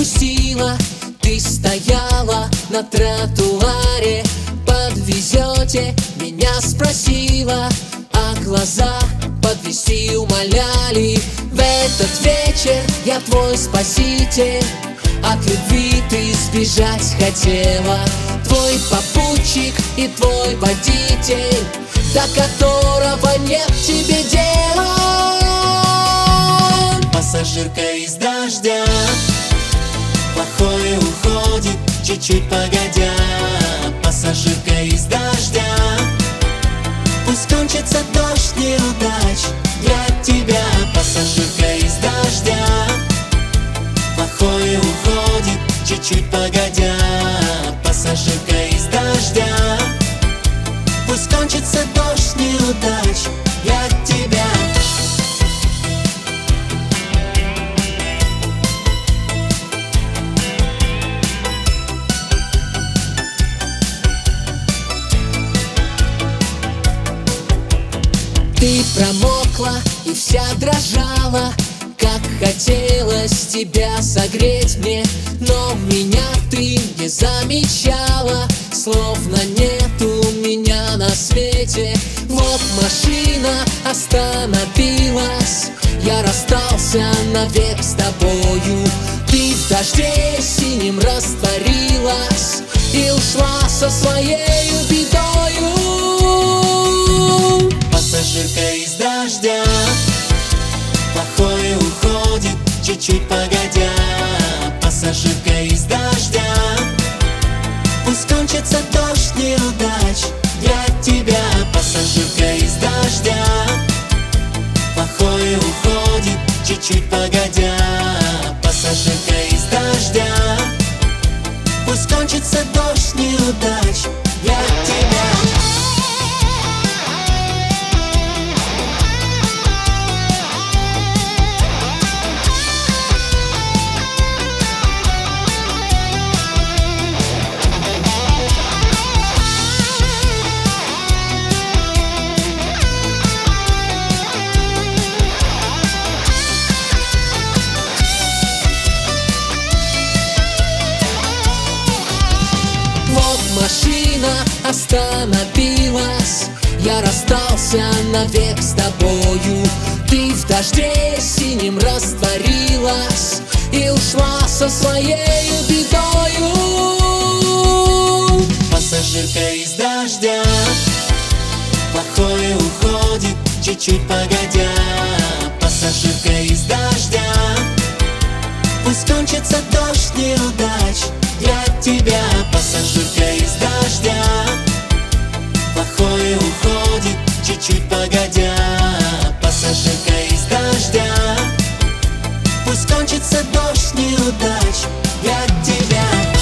грустила, ты стояла на тротуаре. Подвезете, меня спросила, а глаза подвезти умоляли. В этот вечер я твой спаситель, от любви ты сбежать хотела. Твой попутчик и твой водитель, до которого нет тебе дела. Пассажирка из дождя, плохое уходит чуть-чуть погодя. Пассажирка из дождя, пусть кончится дождь неудач для тебя. Пассажирка из дождя, плохое уходит чуть-чуть погодя. Пассажирка из дождя, пусть кончится дождь неудач для тебя. Ты промокла и вся дрожала, как хотелось тебя согреть мне, но меня ты не замечала, словно нету меня на свете. Вот машина остановилась, я расстался навек с тобою. Ты в дожде синим растворилась и ушла со своей бедою. Пассажирка из дождя, плохое уходит чуть-чуть погодя. Пассажирка из дождя, пусть кончится дождь неудач для тебя. Пассажирка из дождя, плохое уходит чуть-чуть погодя. Пассажирка из дождя, пусть кончится дождь неудач для тебя. Машина остановилась, я расстался навек с тобою. Ты в дожде синим растворилась и ушла со своей бедою. Пассажирка из дождя, плохое уходит чуть-чуть погодя. Пассажирка из дождя, пусть кончится дождь неудач для тебя. Пассажирка из дождя, плохое уходит чуть-чуть погодя. Пассажирка из дождя, пусть кончится дождь неудач для тебя.